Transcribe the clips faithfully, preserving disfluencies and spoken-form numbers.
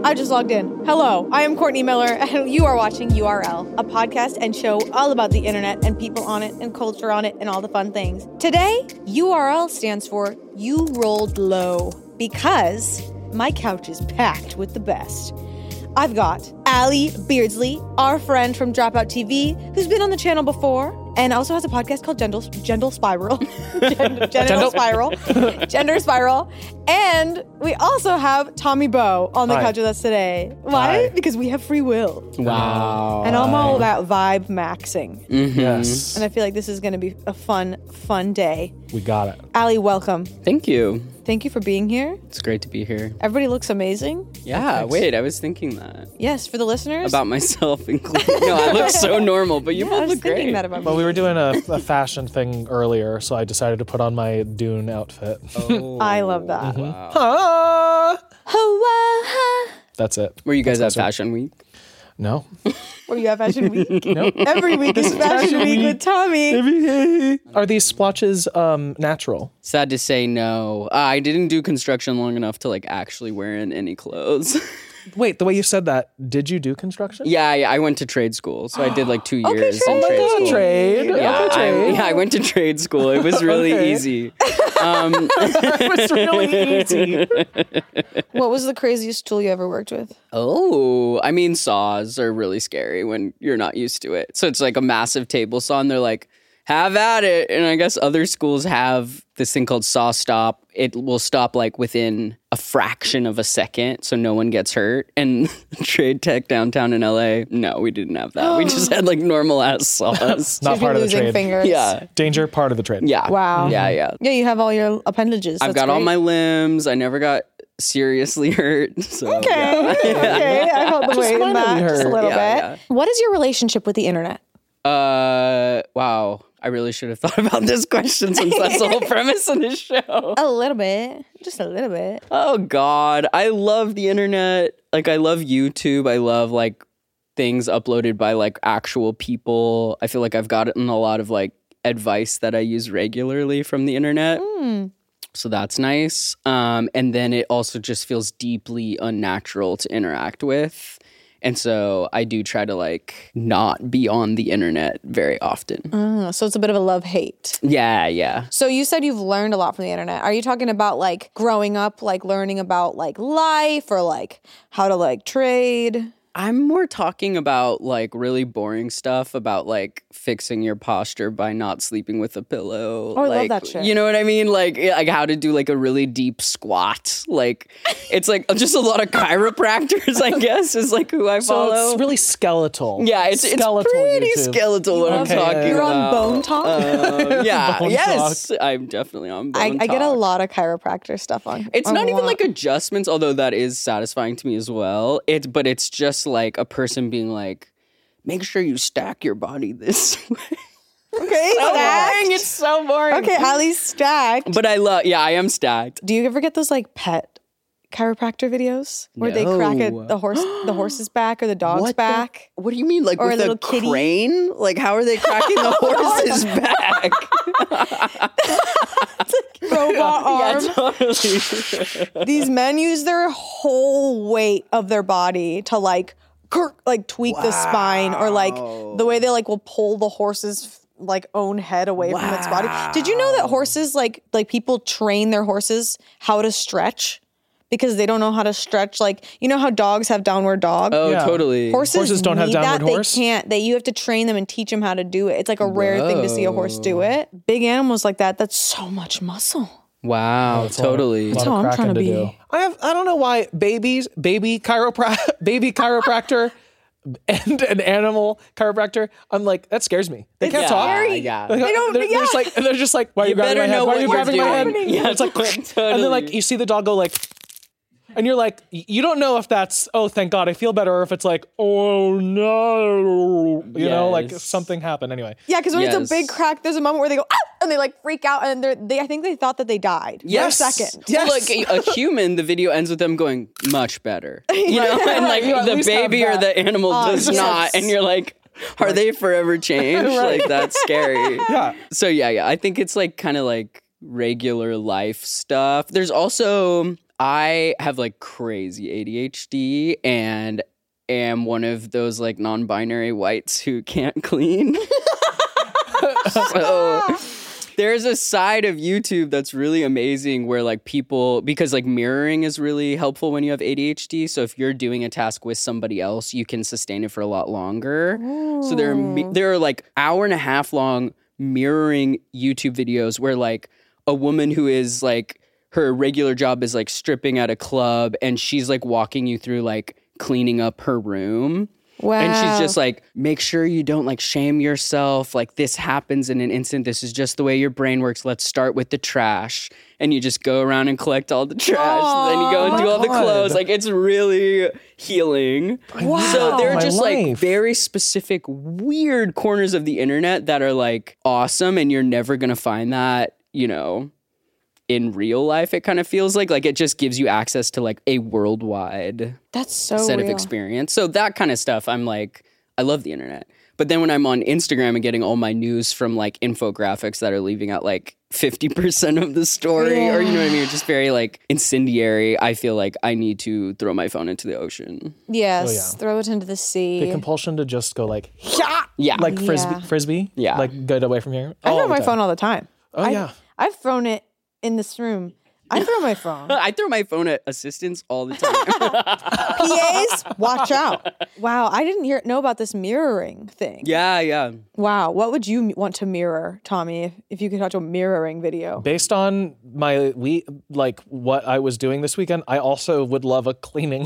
I just logged in. Hello, I am Courtney Miller, and you are watching U R L, a podcast and show all about the internet and people on it and culture on it and all the fun things. Today, U R L stands for You Rolled Low, because my couch is packed with the best. I've got Allie Beardsley, our friend from Dropout T V, who's been on the channel before, and also has a podcast called Gender, Gender Spiral. Gender, Gender Spiral. Gender Spiral. And we also have Tommy Bow on the Hi. couch with us today. Why? Hi. Because we have free will. Wow. And I'm all about vibe maxing. Mm-hmm. Yes. And I feel like this is going to be a fun, fun day. We got it. Allie, welcome. Thank you. Thank you for being here. It's great to be here. Everybody looks amazing. Yeah, wait, I was thinking that. Yes, for the listeners. About myself, including. No, I look so normal, but you yeah, both I was look thinking great. that about Well, me. we were doing a, a fashion thing earlier, so I decided to put on my Dune outfit. Oh, I love that. wow. Ah! Hoa. That's it. Were you guys at That's awesome. Fashion Week? No. Were you at Fashion Week? Nope. Every week is Fashion Week with Tommy. Are these splotches um, natural? Sad to say, no. Uh, I didn't do construction long enough to like actually wear in any clothes. Wait, the way you said that, did you do construction? yeah, yeah, I went to trade school, so I did like two years trade in trade school. school. Trade. Yeah, Okay, I, trade. yeah, I went to trade school. It was really Okay. easy. Um, It was really easy. What was the craziest tool you ever worked with? Oh, I mean, saws are really scary when you're not used to it. So it's like a massive table saw, and they're like, have at it. And I guess other schools have this thing called saw stop. It will stop like within a fraction of a second, so no one gets hurt. And Trade Tech downtown in L A, no, we didn't have that. We just had like normal ass saws. Not Excuse me, part of the losing trade. fingers. Yeah, Danger, part of the trade. yeah. Wow. Yeah, yeah. Yeah, you have all your appendages. I've That's got all great. my limbs. I never got seriously hurt. So, Okay. yeah. Okay. I felt the weight in minorly that just a hurt. little Yeah, bit. What is your relationship with the internet? Uh, wow. I really should have thought about this question since that's the whole premise of this show. A little bit. Just a little bit. Oh God, I love the internet. Like I love YouTube. I love like things uploaded by like actual people. I feel like I've gotten a lot of like advice that I use regularly from the internet. Mm. So that's nice. Um, and then it also just feels deeply unnatural to interact with. And so I do try to like not be on the internet very often. Oh, so it's a bit of a love-hate. Yeah, yeah. So you said you've learned a lot from the internet. Are you talking about like growing up, like learning about like life or like how to like trade? I'm more talking about like really boring stuff about like fixing your posture by not sleeping with a pillow. Oh, I love like, that shit. You know what I mean? Like like how to do like a really deep squat. Like it's like just a lot of chiropractors, I guess, is like who I So follow. it's really skeletal. yeah, it's, it's skeletal pretty YouTube. skeletal what I'm Okay, talking yeah, yeah. You're on about. Bone Talk? Um, yeah, Bone yes, I'm definitely on Bone I, I get a Talk. lot of chiropractor stuff on. It's on not a even lot. like adjustments, although that is satisfying to me as well. It, but it's just like a person being like, make sure you stack your body this way. Okay, So stacked. boring. It's so boring. Okay, Allie's stacked. But I love, yeah, I am stacked. Do you ever get those like pet chiropractor videos where they crack No. it, the horse, the horse's back or the dog's What the- back? What do you mean, like Or a with little a kitty? crane? Like, how are they cracking the horse's back? Robot arm. Yeah, totally. These men use their whole weight of their body to like, cr- like tweak the spine or like the way they like will pull the horse's like own head away from its body. Did you know that horses like like people train their horses how to stretch because they don't know how to stretch? Like you know how dogs have downward dog. Oh, Yeah. totally. Horses, Horses don't have need downward that. horse? They can't. They you have to train them and teach them how to do it. It's like a rare thing to see a horse do it. Big animals like that. That's so much muscle. Wow, It's a lot of- totally. lot That's of how I'm cracking trying to be. do. I have. I don't know why babies, baby chiropra- baby chiropractor, and an animal chiropractor. I'm like that scares me. They can't Yeah, talk. yeah. Like, They don't- They're, they're just yeah. like they're just like why are you, You grabbing better my head? know Why are what you you're grabbing my doing. head? Yeah, It's like totally. and then like you see the dog go like. And you're like, you don't know if that's, oh, thank God, I feel better, or if it's like, oh, no. You know, like Yes. something happened. Anyway. Yeah, because when it's Yes. a big crack, there's a moment where they go ah! and they like freak out, and they're they. I think they thought that they died Yes. for a second. Yes. Well, like a, a human, the video ends with them going much better, you know, and like You at the least have baby or that. the animal Oh, does yes. not, and you're like, are they forever changed? Right. Like that's scary. Yeah. So yeah, yeah, I think it's like kind of like regular life stuff. There's also I have like crazy A D H D and am one of those like non-binary whites who can't clean. So there's a side of YouTube that's really amazing where like people, because like mirroring is really helpful when you have A D H D. So if you're doing a task with somebody else, you can sustain it for a lot longer. Ooh. So there are, there are like hour and a half long mirroring YouTube videos where like a woman who is like, her regular job is like stripping at a club and she's like walking you through like cleaning up her room. Wow. And she's just like, make sure you don't like shame yourself. Like this happens in an instant. This is just the way your brain works. Let's start with the trash. And you just go around and collect all the trash. Oh, and then you go and do all the God. clothes. Like it's really healing. Wow. So there are My just like life. very specific weird corners of the internet that are like awesome. And you're never going to find that, you know, in real life. It kind of feels like, like it just gives you access to like a worldwide That's so set real. of experience. So that kind of stuff, I'm like, I love the internet. But then when I'm on Instagram and getting all my news from like infographics that are leaving out like fifty percent of the story, Yeah. or you know what I mean, it's just very like incendiary, I feel like I need to throw my phone into the ocean. Yes, Oh, yeah. throw it into the sea. The compulsion to just go like, Yeah. like frisbee, Yeah. frisbee. Yeah. Like get away from here. I All throw the my time. phone all the time. Oh, I, yeah. I've thrown it in this room. I throw my phone. I throw my phone at assistants all the time. P As, watch out. Wow, I didn't hear know about this mirroring thing. yeah, yeah. Wow, what would you want to mirror, Tommy, if, if you could watch a mirroring video? Based on my we like what I was doing this weekend, I also would love a cleaning.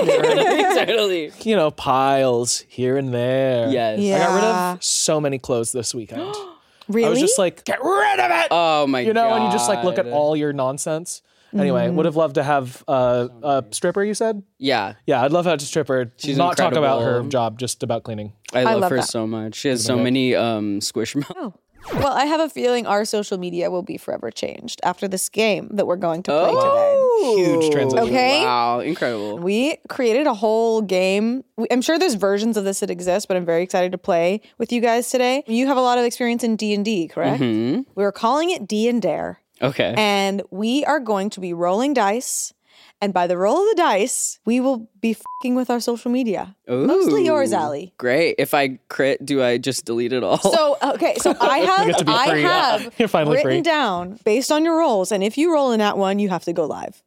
Totally. You know, piles here and there. Yes. Yeah. I got rid of so many clothes this weekend. Really? I was just like, get rid of it. Oh my god. you know, and you just like look at all your nonsense. Anyway, would have loved to have uh, a stripper, you said? Yeah. Yeah, I'd love to have a stripper. She's not talk about her incredible. job, just about cleaning. I love, love her that. so much. She has so many um squishmallows. Oh. Well, I have a feeling our social media will be forever changed after this game that we're going to play Oh. Huge transition. Okay. Wow, incredible. today. We created a whole game. We- I'm sure there's versions of this that exist, but I'm very excited to play with you guys today. You have a lot of experience in D and D, correct? Mm-hmm. We were calling it D and Dare. Okay. And we are going to be rolling dice. And by the roll of the dice, we will be fucking with our social media. Mostly yours, Ooh, Allie. Great. If I crit, do I just delete it all? So, okay, so I have, get to be I free. have You're finally written free. down based on your rolls. And if you roll in that one, you have to go live.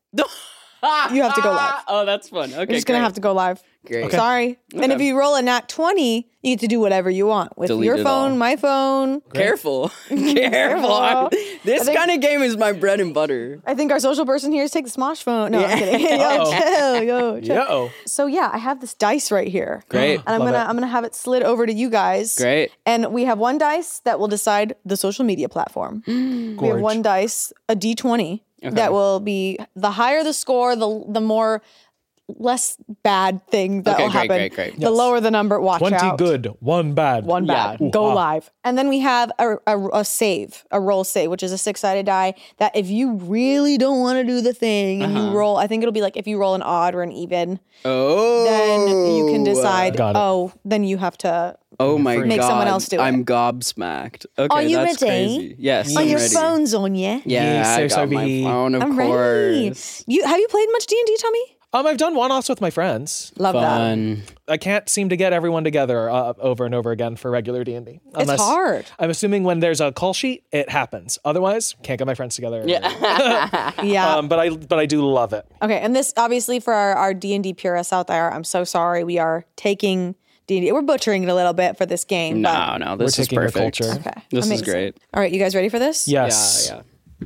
You have to go live. Oh, that's fun. Okay, You're just going to have to go live. Great. Okay. Sorry. And if you roll a nat twenty, you get to do whatever you want with Delete your it phone, all. my phone. Careful. Careful. I'm- this think- kind of game is my bread and butter. I think our social person here is take the Smosh phone. No, I'm kidding. Yo, Uh-oh. chill, yo, chill. Yo. So yeah, I have this dice right here. Great. And I'm Love gonna it. I'm gonna have it slid over to you guys. Great. And we have one dice that will decide the social media platform. We have Gorge. one dice, a D twenty, Okay. that will be the higher the score, the the more less bad thing that Okay, will great, happen. great, great. The Yes. lower the number, watch twenty out. good, one bad. One Yeah. bad. Go Ooh, ah. live. And then we have a, a, a save, a roll save, which is a six-sided die that if you really don't want to do the thing and Uh-huh. you roll, I think it'll be like if you roll an odd or an even, Oh. then you can decide, Got it. oh, then you have to. Oh my god. Make someone else do it. I'm gobsmacked. Okay, Are you that's ready? crazy. Yes, Oh, I'm your ready. phone's on you. Yeah, Yes, I yes, got I my be- phone, of I'm course. ready. You have you played much D and D, Tommy? Um, I've done one-offs with my friends. Love that. Fun. I can't seem to get everyone together uh, over and over again for regular D and D. It's hard. I'm assuming when there's a call sheet, it happens. Otherwise, can't get my friends together. Yeah. Yeah. Um, but I but I do love it. Okay, and this obviously for our, our D and D purists out there, I'm so sorry. We are taking D and D. We're butchering it a little bit for this game. no, but, no, this We're is taking your perfect. culture. Okay. This is amazing. great. All right, you guys ready for this? Yes. Yeah, yeah.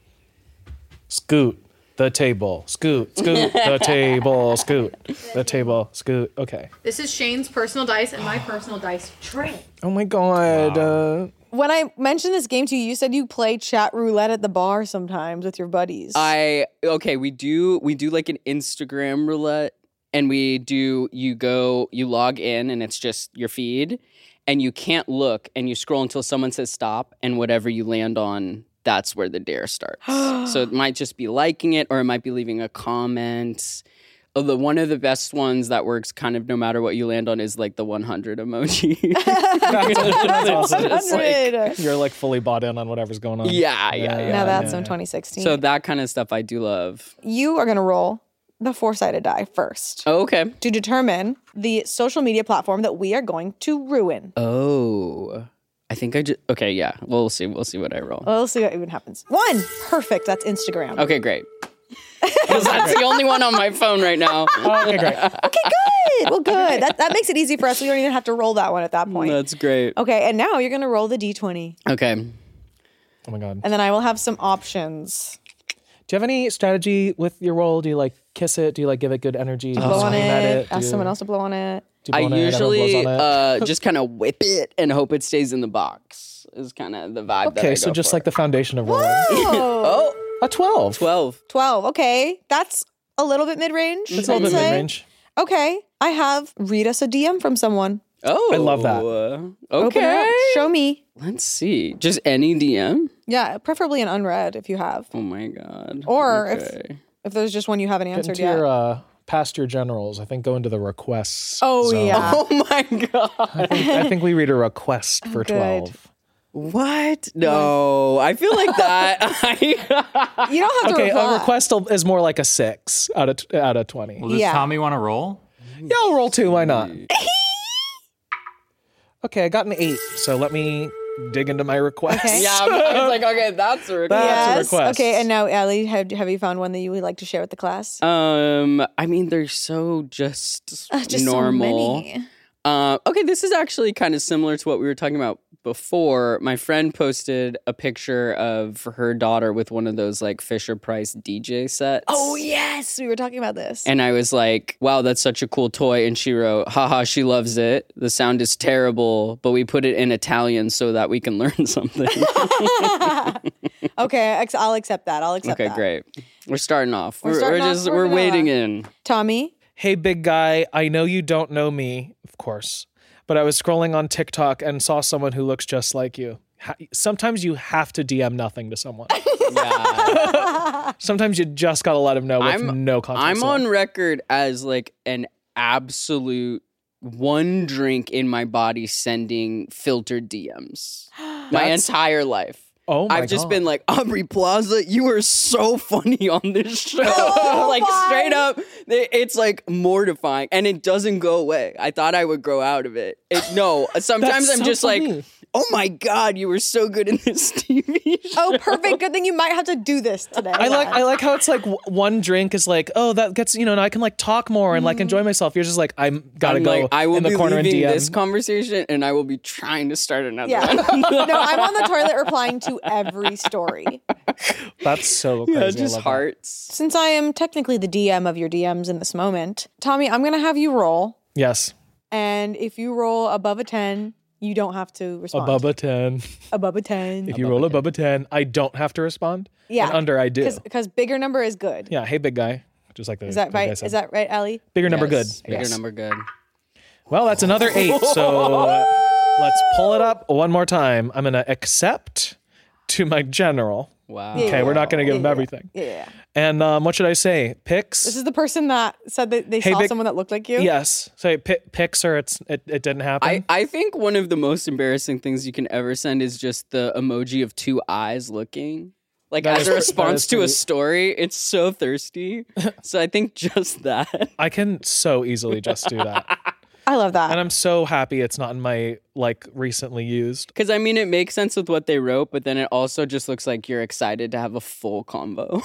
Scoot the table. Scoot. Scoot the table. Scoot the table. Scoot. Okay. This is Shane's personal dice and my personal dice tray. Oh my god. Uh, When I mentioned this game to you, you said you play chat roulette at the bar sometimes with your buddies. I okay, we do we do like an Instagram roulette and we do you go you log in and it's just your feed and you can't look and you scroll until someone says stop and whatever you land on, that's where the dare starts. So it might just be liking it or it might be leaving a comment. Oh, the one of the best ones that works kind of no matter what you land on is like the one hundred emoji. That's awesome. It's like- one hundred. You're like fully bought in on whatever's going on. yeah, yeah, yeah. Now that's yeah, some yeah. twenty sixteen. So that kind of stuff I do love. You are going to roll the four-sided die first Oh, okay. to determine the social media platform that we are going to ruin. Oh, I think I just okay. Yeah, we'll see. We'll see what I roll. We'll see what even happens. One. Perfect. That's Instagram. Okay, great. Because that's the only one on my phone right now. Oh, okay, great. Okay, good. Well, good. That, that makes it easy for us. We don't even have to roll that one at that point. That's great. Okay, and now you're going to roll the D twenty. Okay. Oh my god. And then I will have some options. Do you have any strategy with your roll? Do you like kiss it? Do you like give it good energy? Do you Blow on scream at it. Do Ask you- someone else to blow on it. do you I blow on it, everyone blows usually on it? uh, just kind of whip it and hope it stays in the box. Is kind of the vibe. that I Okay, so go just for. like the foundation of rolling. Oh, oh, A twelve. twelve. twelve. Okay, that's a little bit mid-range. It's a little I'd bit say. mid-range. Okay, I have read us a D M from someone. Oh, I love that. uh, Open her up. Okay. Show me. Let's see. Just any D M. Yeah, preferably an unread if you have. Oh my god. Or if- Okay. If there's just one you haven't Get answered into yet. your uh, past your generals. I think go into the requests. Oh, zone. yeah. Oh my god. I think, I think we read a request for Good. twelve. What? No, I feel like that. I, You don't have to Okay, reply. a request is more like a six out of t- out of twenty. Well, does Yeah. Tommy want to roll? Yeah, I'll roll two. Why not? Okay, I got an eight. So let me dig into my request. Okay. yeah, I was like, okay, that's a request. That's a Yes. request. Okay, and now, Allie, have, have you found one that you would like to share with the class? Um, I mean, they're so just, Uh, just normal. so many. Uh, okay, this is actually kind of similar to what we were talking about before. My friend posted a picture of her daughter with one of those like Fisher Price D J sets. Oh, yes. We were talking about this. And I was like, wow, that's such a cool toy. And she wrote, haha, she loves it. The sound is terrible, but we put it in Italian so that we can learn something. Okay, ex- I'll accept that. I'll accept okay, that. great. We're starting off. We're We're, starting we're off just, for we're vanilla. wading in. Tommy, Hey, big guy, I know you don't know me, of course, but I was scrolling on TikTok and saw someone who looks just like you. Ha- Sometimes you have to D M nothing to someone. Yeah. Sometimes you just gotta let them know with I'm- no context. I'm at all. on record as like an absolute one drink in my body sending filtered D Ms my That's- entire life. Oh my I've just God. been like, Aubrey Plaza, you are so funny on this show. Oh like my. straight up, it- it's like mortifying, and it doesn't go away. I thought I would grow out of it. it no, sometimes That's I'm so just funny. like, oh my god, you were so good in this T V show. oh, perfect. Good thing you might have to do this today. I like I like how it's like w- one drink is like, oh, that gets, you know, and I can like talk more and like enjoy myself. You're just like, I'm gotta I'm go like, I will in the be corner and leaving D M. this conversation, and I will be trying to start another Yeah. one. no, I'm on the toilet replying to every story. That's so crazy. Yeah, I just love that. hearts. Since I am technically the D M of your D Ms in this moment, Tommy, I'm going to have you roll. Yes, And if you roll above a ten, you don't have to respond. above a ten. Above a ten. If you roll above a ten, I don't have to respond. Yeah. And under, I do. Because bigger number is good. Yeah. Hey, big guy. Just like the Is that the guy right? said. Is that right, Ellie? bigger number good? Yes, Bigger Yes. number good. Well, that's another eight. So uh, let's pull it up one more time. I'm gonna accept to my general. Wow. Yeah. Okay, we're not gonna give him Yeah. everything. Yeah. And um, what should I say? Picks. This is the person that said that they Hey, saw big- someone that looked like you? Yes. Say pi- picks or it's it, it didn't happen. I, I think one of the most embarrassing things you can ever send is just the emoji of two eyes looking. Like That as is- a that response is to a pretty- story, it's so thirsty. So I think just that. I can so easily just do that. I love that. And I'm so happy it's not in my like recently used. Because I mean, it makes sense with what they wrote, but then it also just looks like you're excited to have a full combo.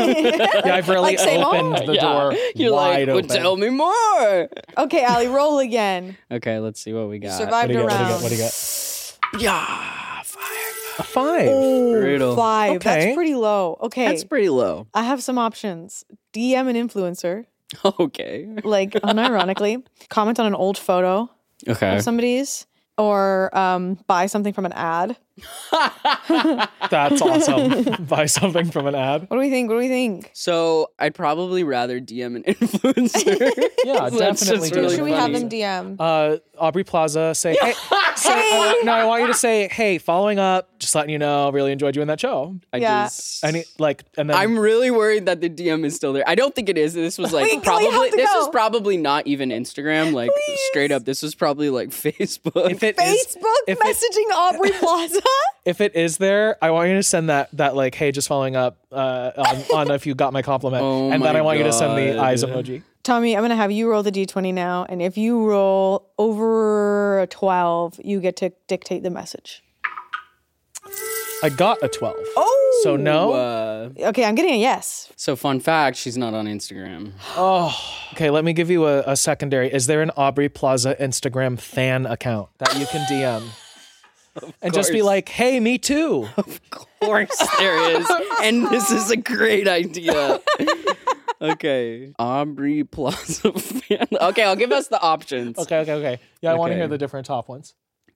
Yeah, I've really Like, say more. opened the door You're wide like, well, open. tell me more. Okay, Allie, roll again. Okay, let's see what we got. What Survived do you a get? What do you round. get? What do you get? Yeah, fire. A five. Oh, Brutal. five. Okay. That's pretty low. Okay. That's pretty low. I have some options. D M an influencer, Okay. like unironically. Comment on an old photo Okay. of somebody's, or um, buy something from an ad. That's awesome. Buy something from an ad. What do we think? What do we think? So I'd probably rather D M an influencer. Yeah, That's definitely. just do really it. Should we have funny. them D M? Uh, Aubrey Plaza, say, hey, say, I, no, I want you to say, hey, following up, just letting you know, really enjoyed you in that show. I Yeah. just, Any like, and then I'm really worried that the D M is still there. I don't think it is. This was like Wait, we probably have to this go. was probably not even Instagram. Like straight up, this was probably like Facebook. if it is, Facebook if it- messaging Aubrey Plaza. if it is there, I want you to send that that like, hey, just following up uh, on, on if you got my compliment, Oh and then my I want you to send the God. eyes emoji. Tommy, I'm gonna have you roll the d twenty now, and if you roll over a twelve, you get to dictate the message. I got a twelve. Oh, So no. Uh, okay, I'm getting a yes. so fun fact, she's not on Instagram. Okay, let me give you a, a secondary. Is there an Aubrey Plaza Instagram fan account that you can D M? And just be course. like, hey, me too. Of course there is. And this is a great idea. Okay. Aubrey Plaza fan. Okay, I'll give us the options. Okay, okay, okay. Yeah, I want to Okay. hear the different top ones.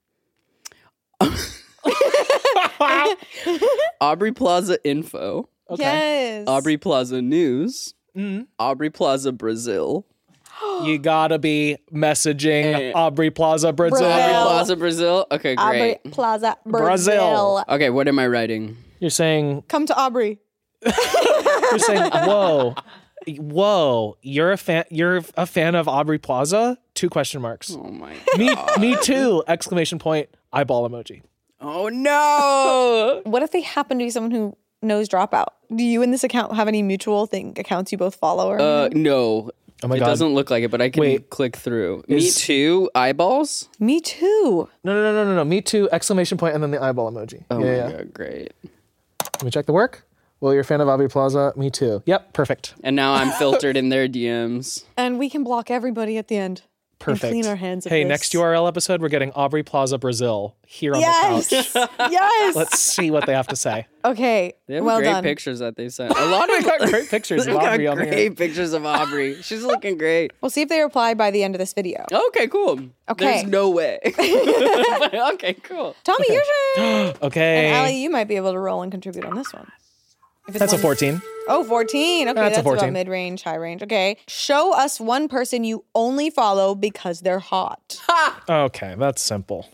Aubrey Plaza info. Okay. Yes. Aubrey Plaza news. Mm-hmm. Aubrey Plaza Brazil. You gotta be messaging Hey. Aubrey Plaza Brazil. Brazil. Aubrey Plaza Brazil. Okay, Aubrey great. Plaza Brazil. Brazil. Okay, what am I writing? You're saying, Come to Aubrey. you're saying, whoa, whoa, you're a fan, you're a fan of Aubrey Plaza? Two question marks. Oh my Me, me too! Exclamation point. Eyeball emoji. Oh no. What if they happen to be someone who knows Dropout? Do you and this account have any mutual thing accounts you both follow? Or Uh no. Oh my it God. doesn't look like it, but I can Wait. click through. Is- Me too. Eyeballs? Me too. No, no, no, no, no, no. Me too! Exclamation point and then the eyeball emoji. Oh yeah, my yeah. god, great. Let me check the work. Well, you're a fan of Aubrey Plaza. Me too. Yep, perfect. And now I'm filtered in their D Ms. And we can block everybody at the end. Perfect. And clean our hands of Hey, this. next U R L episode, we're getting Aubrey Plaza Brazil here on Yes. the couch. yes. Let's see what they have to say. Okay. They have well great done. pictures that they sent. A lot of They got great pictures of They've got Aubrey on great here. pictures of Aubrey. She's looking great. We'll see if they reply by the end of this video. Okay, cool. Okay. There's no way. But, okay, cool. Tommy, your turn. Okay. And Allie, you might be able to roll and contribute on this one. If it's That's a one- fourteen. Oh, fourteen. Okay, That's a that's, about fourteen. mid-range, high range. Okay. Show us one person you only follow because they're hot. Okay, that's simple.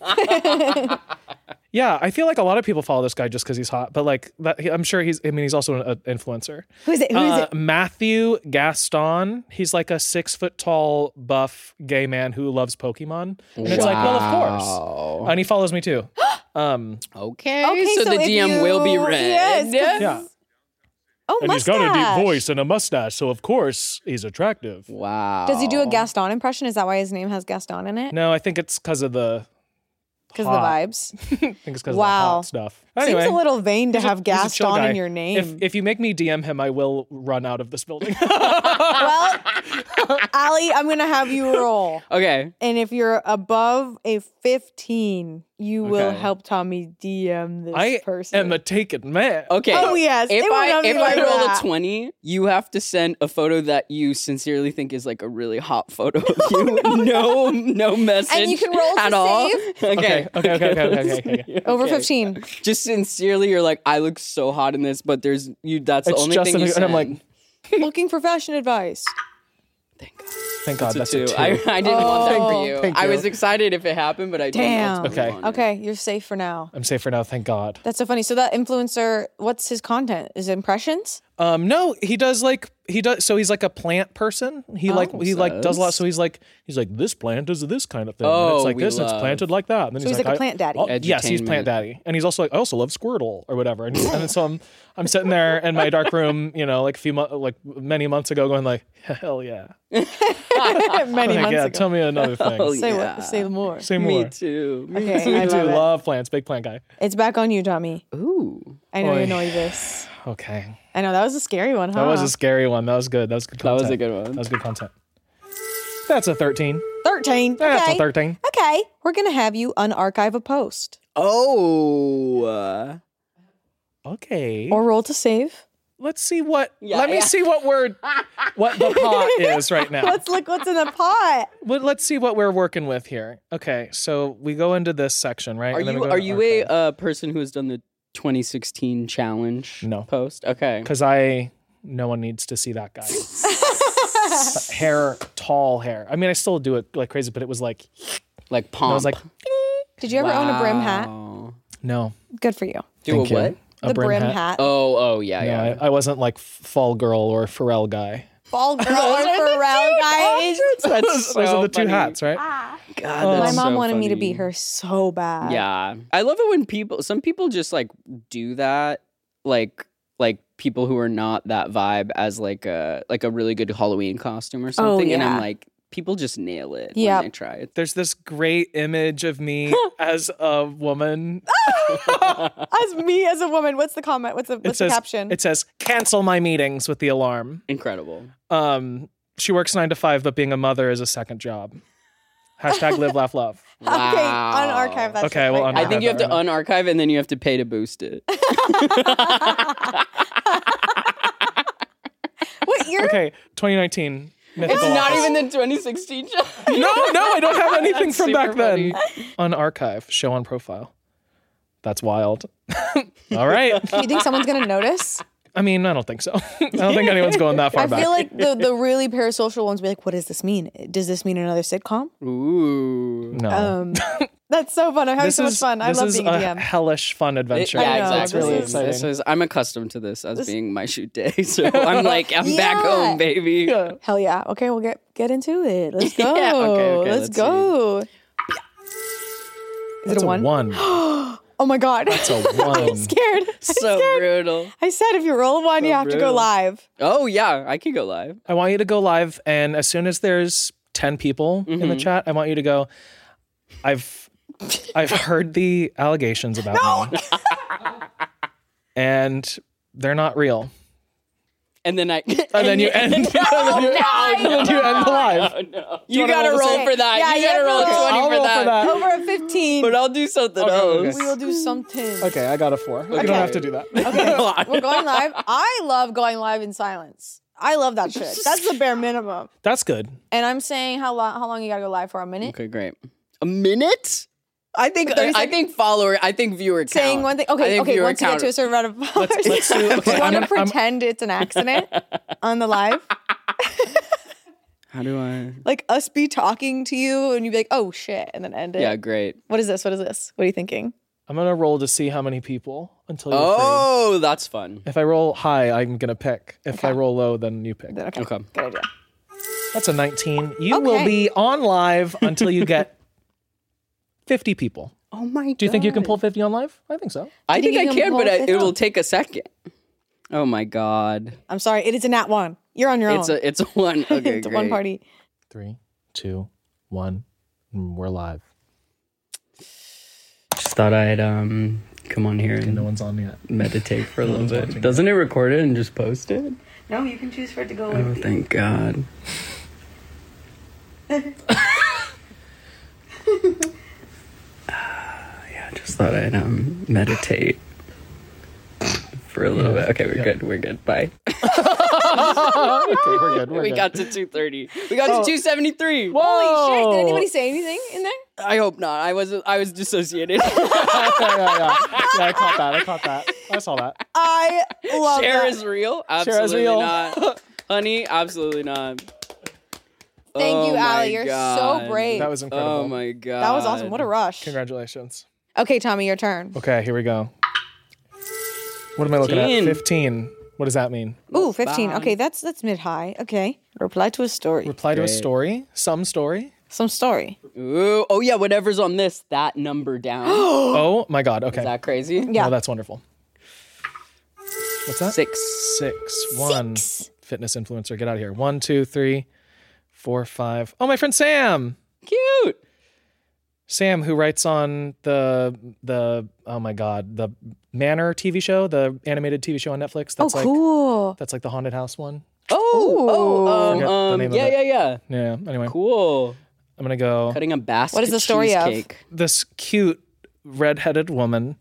Yeah, I feel like a lot of people follow this guy just because he's hot, but like that, he- I'm sure he's. I mean, he's also an influencer. Who is it? Who is Uh, it? Matthew Gaston. He's like a six foot tall, buff gay man who loves Pokemon, and it's like, well, of course. Wow. And he follows me too. Um, Okay, Okay, so, so the if D M will be you- read. yes, 'cause- yeah, Oh, and mustache. he's got a deep voice and a mustache, so of course he's attractive. Wow. Does he do a Gaston impression? Is that why his name has Gaston in it? No, I think it's because of the. Because of the hot. vibs. I think it's because Wow. of the hot stuff. Anyway, Seems a little vain to he's a- have he's a chill Gaston guy. in your name. If if you make me D M him, I will run out of this building. well, Allie, I'm going to have you roll. Okay. And if you're above a fifteen, you will Okay. help Tommy D M this I person. am a taken man. Okay. Oh, yes. If It would I not be if like I roll that. a twenty, you have to send a photo that you sincerely think is like a really hot photo of you. no, no, message. And you can roll to at all. save. Okay, okay, okay, okay, okay, okay, okay. Over Okay. fifteen. Just sincerely, you're like, I look so hot in this, but there's you. That's the It's only just thing you something- and I'm send. like, Looking for fashion advice. Thank God. thank God That's that's a a two. two. I, I didn't want that Oh. for you. Thank I you. was excited if it happened, but I didn't. Damn. ultimately Okay. want it. Okay, you're safe for now. I'm safe for now, thank God. That's so funny. So that influencer, what's his content? Is it impressions? Um, no, he does like he does. So he's like a plant person. He like he like does a lot. So he's like he's like this plant is this kind of thing. and Oh, it's like we this. And it's love- planted like that. And then So he's like a I- plant daddy. oh, yes, he's plant Edutainment. daddy, and he's also like I also love Squirtle or whatever. And, and so I'm I'm sitting there in my dark room, you know, like a few months, like many months ago, going like hell yeah, Many Like, months yeah. ago. Tell me another thing. Oh, Say yeah. what? Say more. Say more. Me too. Me Okay, too. I I do love it. love plants. Big plant guy. It's back on you, Tommy. Ooh. I know Oy. you know this. Okay, I know that was a scary one, huh? that was a scary one. That was good. That was good. That Content. was a good one. That was good content. That's a thirteen. thirteen. That's okay. a thirteen. Okay, we're gonna have you unarchive a post Oh. uh, Okay. or roll to save. let's see what. Yeah, let me yeah. see what we're what the pot is right now. Let's look what's in the pot. Well, let's see what we're working with here. Okay, so we go into this section, right? Are And then we you go are to you a archive. uh, person who has done the twenty sixteen challenge No. post? Okay. Because I, no one needs to see that guy. Hair, tall hair. I mean, I still do it like crazy, but it was like, Like I pomp. was like, Did you ever own a brim hat? Wow. no. Good for you. Do Thank a you. what? A the brim, hat. Oh, oh, yeah, No, yeah. I, I wasn't like Fall Girl or Pharrell guy. Ball girl or Pharrell guys. That's Those so are the two funny. hats, right? God, Oh. My that's mom so wanted me to funny. be her so bad. Yeah, I love it when people. Some people just like do that, like like people who are not that vibe as like a like a really good Halloween costume or something. And yeah. I'm like, people just nail it Yep. when they try it. There's this great image of me as a woman. As me as a woman, what's the comment? What's the It what's the says, caption? it says, cancel my meetings with the alarm. Incredible. Um, she works nine to five, but being a mother is a second job. Hashtag live, laugh, love. Wow. Okay, unarchive that. Okay, shit well, right I now. think you have to Right unarchive and then you have to pay to boost it. What year? Okay, twenty nineteen. Mythical It's not Office. even the twenty sixteen show. No, no, I don't have anything That's from back super then. funny. Unarchive, show on profile. That's wild. All right. Do you think someone's gonna notice? I mean, I don't think so. I don't think anyone's going that far I back. feel like the, the really parasocial ones be like, what does this mean? Does this mean another sitcom? Ooh. no. Um, that's so fun. I'm having this so much is, fun. I this love is being a a D M. hellish fun adventure. Yeah, I know, exactly. It's really this is- exciting. This is, I'm accustomed to this as being my shoot day, so I'm like, I'm back Yeah. home, baby. Yeah. Hell yeah. Okay, we'll get get into it. Let's go. Yeah, okay, okay, let's, let's go. Is That's it a one? one. Oh my god. That's a one. I'm scared. I'm So scared. brutal. I said if you roll a one, So you have to go brutal. live. Oh yeah, I can go live. I want you to go live, and as soon as there's ten people in Mm-hmm. the chat, I want you to go. I've I've heard the allegations about me, and they're not real. And then I And then you end. and then you, and then you end the live. Oh, no. You wanna gotta roll the roll same? for that. Yeah, you you gotta have to roll roll. twenty I'll for roll that. for that. Over a fifteen. But I'll do something Okay, else. okay. we will do something. Okay, I got a four. You don't have to do that. We're going live. I love going live in silence. I love that shit. That's the bare minimum. That's good. And I'm saying how long how long you gotta go live for? A minute? Okay, great. A minute? I think thirty I seconds? think follower. I think viewer count. Saying one thing. I Okay, think okay. viewer Once you get count. to a certain amount of followers, let's do- okay, do you want I'm to gonna- I'm- pretend it's an accident on the live? How do I? Like us be talking to you and you be like, oh shit, and then end it. Yeah, great. What is this? What is this? What are you thinking? I'm gonna roll to see how many people until you're Oh, that's fun. free. If I roll high, I'm gonna pick. If I roll low, then you pick. Then okay. Okay. Good idea. That's a nineteen. You will Okay. be on live until you get fifty people. Oh my god. Do you think you can pull fifty on live? I think so. I Do you think think I you can can, but pull I, fifty? it will take a second. Oh my god. I'm sorry. It is a nat one. You're on your It's own. a it's a one. Okay, it's a great. one party. Three, two, one. Mm, We're live. Just thought I'd um come on here and No one's on yet. meditate for a No little one's bit. watching Doesn't it record it and just post it? No, you can choose for it to go Oh, thank God. Yeah, just thought I'd um meditate for a little Yeah, bit. Okay, we're yeah. good. We're good. Bye. Okay, we're good. We're we good. got to two thirty. We got Oh. to two seventy-three. Whoa! Holy shit! Did anybody say anything in there? I hope not. I was I was dissociated. yeah, yeah, yeah. Yeah, I caught that. I caught that. I saw that. I love Share that. is real. Share is Absolutely real. not. Honey, absolutely not. Thank Oh you, my Allie. You're God. so brave. That was incredible. Oh my God. That was awesome. What a rush. Congratulations. Okay, Tommy, your turn. Okay, here we go. What am I looking fifteen. at? fifteen. What does that mean? Ooh, fifteen. Bye. Okay, that's that's mid high. Okay. Reply to a story. Reply to a Great. story. Some story. Some story. Ooh, oh yeah, whatever's on this, that number down. Is Oh my God. Okay. that crazy? Yeah. Oh, that's wonderful. What's that? Six. Six. One. Six. Fitness influencer. Get out of here. One, two, three, four, five. Oh, my friend Sam. Cute. Sam, who writes on the the oh my God, the Manor T V show, the animated T V show on Netflix. Oh, That's like cool. that's like the haunted house one. Oh, oh, um, Forget the um, name of yeah, it. yeah, yeah. Yeah. Anyway, Cool. I'm gonna go. Cutting a basket What is the story of? cheesecake. This cute redheaded woman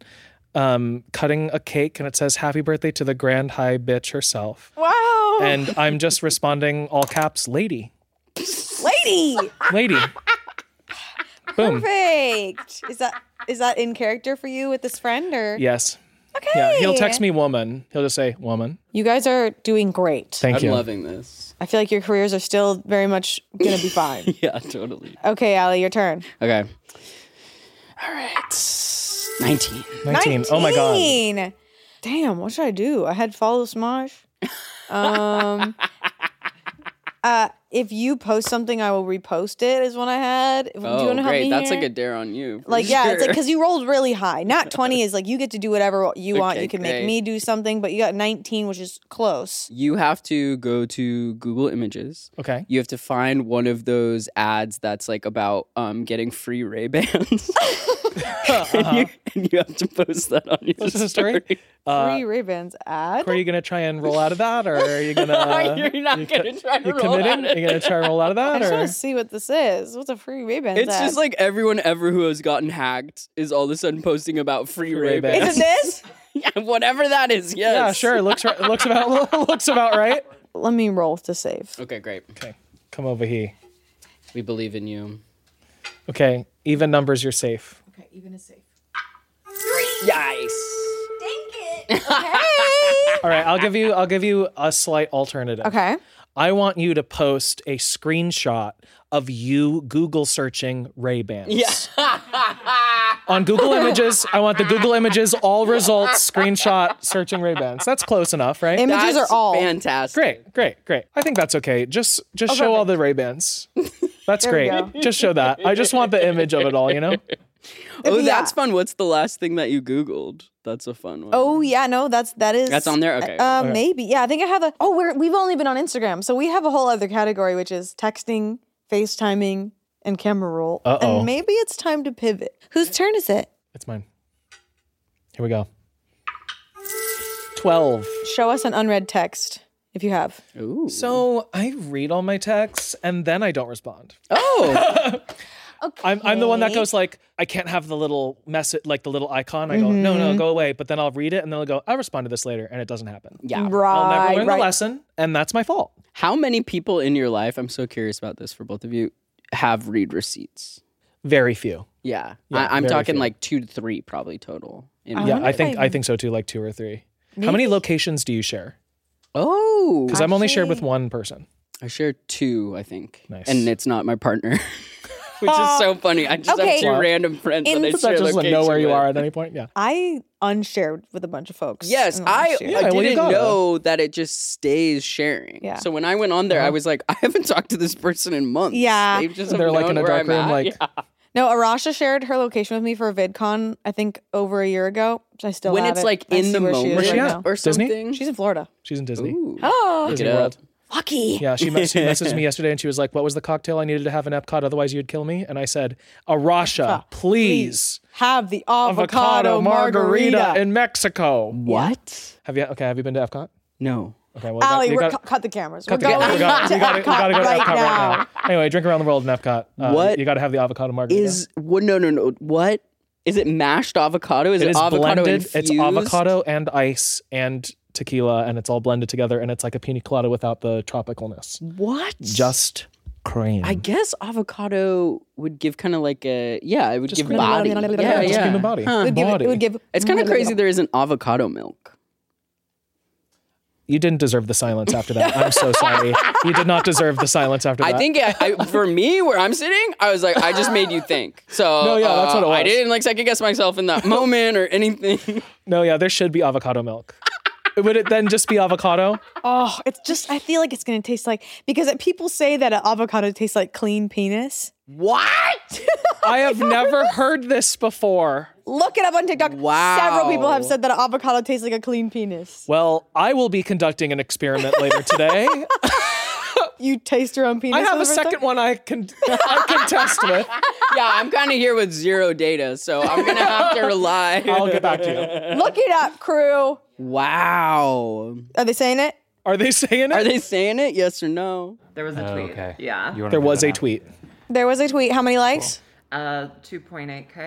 um, cutting a cake, and it says "Happy birthday to the grand high bitch herself." Wow. And I'm just responding all caps, "Lady, Lady. lady." Boom. Perfect. Is that is that in character for you with this friend or? Yes. Okay. Yeah. He'll text me "woman." He'll just say "woman." You guys are doing great. Thank I'm you. loving this. I feel like your careers are still very much gonna be fine. Yeah, totally. Okay, Allie, your turn. Okay. All right. nineteen. nineteen. Oh my god. nineteen. Damn, what should I do? I had follow Smosh. Um, uh, if you post something, I will repost it. Is one I had. Oh, do you want to help great. me That's here? like a dare on you. for Like yeah, it's like sure. because you rolled really high. Not twenty is like you get to do whatever you want. Okay, You can great. make me do something, but you got nineteen, which is close. You have to go to Google Images. Okay. You have to find one of those ads that's like about um, getting free Ray-Bans. and, you, and you have to post that on your What's the story? story. Uh, Free Ray-Bans ad. are you gonna try and roll out of that, or are you gonna? You're not you going to try to You roll committing? out Are you gonna try and roll out of I that, just or? want to see what this is. What's a free Ray-Bans It's ad? just like everyone ever who has gotten hacked is all of a sudden posting about free Free Ray-Bans. Ray-Bans. Is it this? Yeah, whatever that is, yes. Yeah, sure. It looks right, it looks about looks about right. Let me roll to save. Okay, great. Okay, come over here. We believe in you. Okay, even numbers, you're safe. Okay, even is safe. Yes. All right, I'll give you I'll give you a slight alternative. Okay. I want you to post a screenshot of you Google searching Ray-Bans. Yeah. On Google Images, I want the Google Images all results screenshot searching Ray-Bans. That's close enough, right? Images That's are all. fantastic. Great, great, great. I think that's okay. Just just show all the Ray-Bans. That's There we great. go. Just show that. I just want the image of it all, you know? Oh, Yeah. that's fun. What's the last thing that you Googled? That's a fun one. Oh yeah, no, that's that is That's on there? Okay. Uh, Okay. Maybe. Yeah, I think I have a. Oh, we're we've only been on Instagram, so we have a whole other category which is texting, FaceTiming, and camera roll. Uh-oh. And maybe it's time to pivot. Whose turn is it? It's mine. Here we go. twelve. Show us an unread text if you have. Ooh. So I read all my texts and then I don't respond. Oh. Okay. I'm, I'm the one that goes like, I can't have the little message, like the little icon. I go, no, no, go away. But then I'll read it and then I'll go, I'll respond to this later. And it doesn't happen. Yeah. I'll never Right. learn right. the lesson. And that's my fault. How many people in your life, I'm so curious about this for both of you, have read receipts? Very few. Yeah. Yeah, I, I'm very talking few. like two to three probably total. In I Yeah, wonder I if think I- I think so too, like two or three. How many locations do you share? Oh. Because I'm only shared with Actually- one person. I share two, I think. Nice. And it's not my partner. Which is so funny. I just Okay. have two What? random friends In- that I Does share That just location know where you with. are at any point. Yeah. I unshared with a bunch of folks. Yes, in the I, last year. Yeah, I well, you didn't gotta. know that it just stays sharing. Yeah. So when I went on there, I Uh-huh. was like, I haven't talked to this person in months. Yeah. They've just They're have like known in a where dark I'm room, at. like- Yeah. No, Arasha shared her location with me for a VidCon, I think over a year ago, which I still When have it's it. like I in see the where she is moment Where's she right at? now. or Disney? something. She's in Florida. She's in Disney. Ooh. Oh, Disney it up. World. lucky. Yeah, she, mes- she messaged me yesterday and she was like, what was the cocktail I needed to have in Epcot? Otherwise you'd kill me. And I said, Arasha, please. Have the avocado, margarita. in Mexico. What? Have you, okay, have you been to Epcot? No. Okay, well, Allie, you we're got- cu- cut the cameras. cut we're the- going we got- to we gotta- we Epcot gotta go to right Epcot now. right now. Anyway, drink around the world in Epcot. Uh, What You got to have the avocado margarita. Is what? No, no, no. What is it? Mashed avocado? Is it it, is avocado blended. infused? It's avocado and ice and tequila, and it's all blended together, and it's like a pina colada without the tropicalness. What? Just cream. I guess avocado would give kind of like a yeah. It would give cream. body. Yeah, Yeah, just yeah. cream and body. Huh. It would give, it Body. would give It's kind of crazy. There isn't avocado milk. You didn't deserve the silence after that. I'm so sorry. You did not deserve the silence after that. I think I, I, for me, where I'm sitting, I was like, I just made you think. So No, yeah, that's what it uh, I was. didn't like second guess myself in that moment or anything. No, yeah, there should be avocado milk. Would it then just be avocado? Oh, it's just, I feel like it's going to taste like, because people say that an avocado tastes like clean penis. What? I have never heard this before. Look it up on TikTok. Wow. Several people have said that an avocado tastes like a clean penis. Well, I will be conducting an experiment later today. You taste your own penis. I have for a the first second time? one I can I can test with. Yeah, I'm kind of here with zero data, so I'm gonna have to rely. I'll get back to you. Look it up, crew. Wow. Are they saying it? Are they saying it? Are they saying it? Yes or no? There was a Oh, tweet. okay. Yeah. You wanna There read was that a out? tweet. There was a tweet. How many likes? Uh, two point eight K.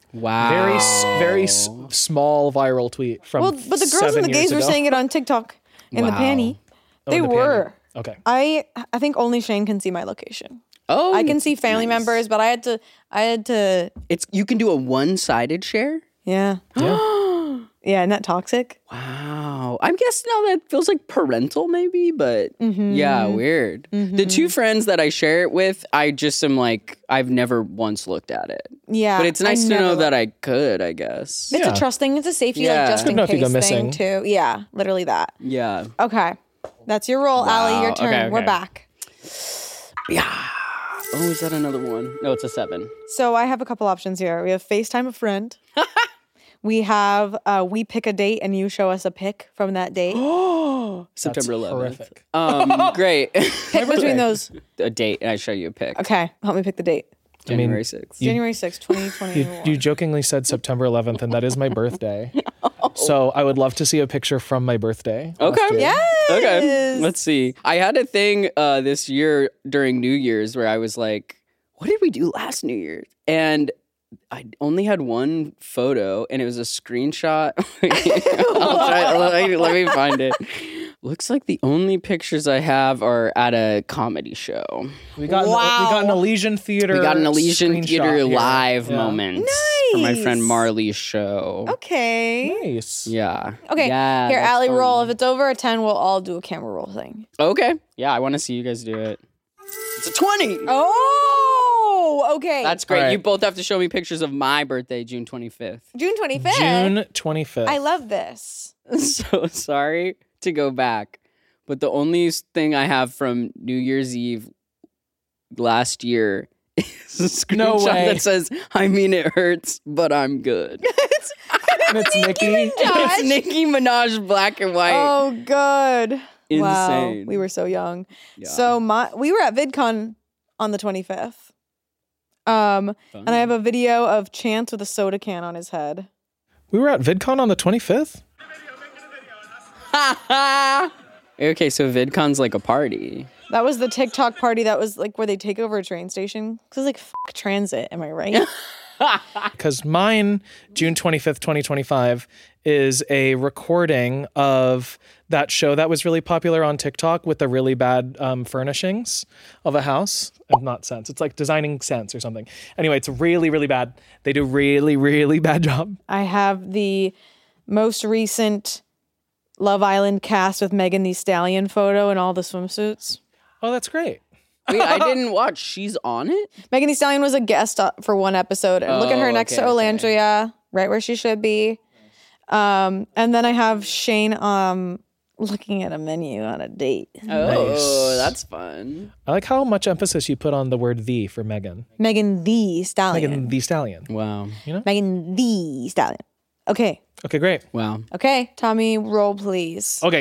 Wow. Very, s- very s- small viral tweet from. Well, but the girls seven and the gays years were ago. saying it on TikTok in the Wow. panty. Oh, They in the panty. were. Okay. I I think only Shane can see my location. Oh, I can see family nice. members, but I had to I had to It's you can do a one-sided share. yeah. Yeah. Yeah, isn't that toxic? Wow. I guess now that feels like parental, maybe, but yeah, weird. The two friends that I share it with, I just am like, I've never once looked at it. Yeah. But it's I nice to never know look. that I could, I guess. It's Yeah. a trust thing. It's a safety, Yeah. like just Good in enough if you case go thing missing. too. Yeah, literally that. Yeah. Okay, that's your roll, Allie. Your Wow. turn. Okay, We're okay. back. Yeah. Oh, is that another one? No, it's a seven. So I have a couple options here. We have FaceTime a friend. We have uh, we pick a date and you show us a pic from that date. September eleventh. horrific. Um, great. Pick between those. A date, and I show you a pic. Okay, help me pick the date. January sixth. January sixth, twenty You, twenty-one. you jokingly said September eleventh, and that is my birthday. So I would love to see a picture from my birthday. last Okay. year. Yes. Okay. Let's see. I had a thing uh, this year during New Year's where I was like, what did we do last New Year's? And I only had one photo, and it was a screenshot. I'll try, let, me, let me find it. Looks like the only pictures I have are at a comedy show. We got, an, we Wow. got an Elysian Theater. We got an Elysian screenshot Theater here. live Yeah. moment from my friend Nice. Marley's show. Okay. Nice. Yeah. Okay. Yeah, Here, that's Allie, fun. roll. If it's over a ten, we'll all do a camera roll thing. Okay. Yeah, I want to see you guys do it. It's a twenty. Oh, okay. That's great. All right. You both have to show me pictures of my birthday, June twenty-fifth. June twenty-fifth. June twenty-fifth. I love this. So sorry to go back, but the only thing I have from New Year's Eve last year is a screenshot No way. that says, I mean, it hurts, but I'm good. And it's Nikki. It's Nicki Minaj, black and white. Oh, good. Wow. Insane. We were so young. Yeah. So my we were at VidCon on the twenty-fifth. Um, and I have a video of Chance with a soda can on his head. We were at VidCon on the twenty-fifth? Okay, so VidCon's like a party. That was the TikTok party that was like where they take over a train station. Cause like fuck transit, am I right? Because mine, June twenty-fifth, twenty twenty-five, is a recording of that show that was really popular on TikTok with the really bad um, furnishings of a house. Uh, Not Sense. It's like Designing Sense or something. Anyway, it's really, really bad. They do really, really bad job. I have the most recent Love Island cast with Megan Thee Stallion photo and all the swimsuits. Oh, that's great. Wait, I didn't watch. She's on it? Megan Thee Stallion was a guest uh, for one episode. And look at her Oh, next okay, to okay. Olandria, right where she should be. Um, and then I have Shane um, looking at a menu on a date. Oh, Nice. that's fun. I like how much emphasis you put on the word "the" for Megan. Megan Thee Stallion. Megan the Stallion. Wow. Megan Thee Stallion. Okay. Okay, great. Wow. Okay. Tommy, roll please. Okay.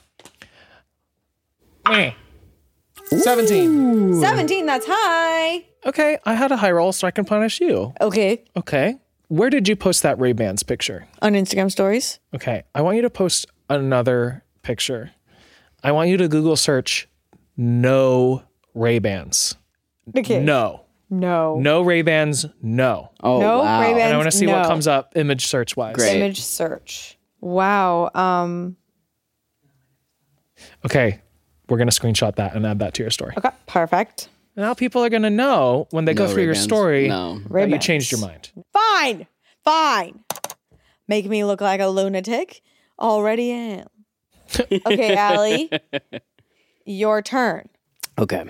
Eh. seventeen. seventeen, that's high. Okay, I had a high roll, so I can punish you. Okay. Okay. Where did you post that Ray-Bans picture? On Instagram stories. Okay, I want you to post another picture. I want you to Google search no Ray-Bans. Okay. No. No. No Ray-Bans, no. Oh, No wow. Ray-Bans. And I want to see no. what comes up image search wise. Great. Image search. Wow. Um. Okay, we're going to screenshot that and add that to your story. Okay. Perfect. Now people are going to know when they go No through your Ray-Bans. story No. that you Ray-Bans. changed your mind. Fine. Fine. Make me look like a lunatic. Already am. Okay, Allie. Your turn. Okay.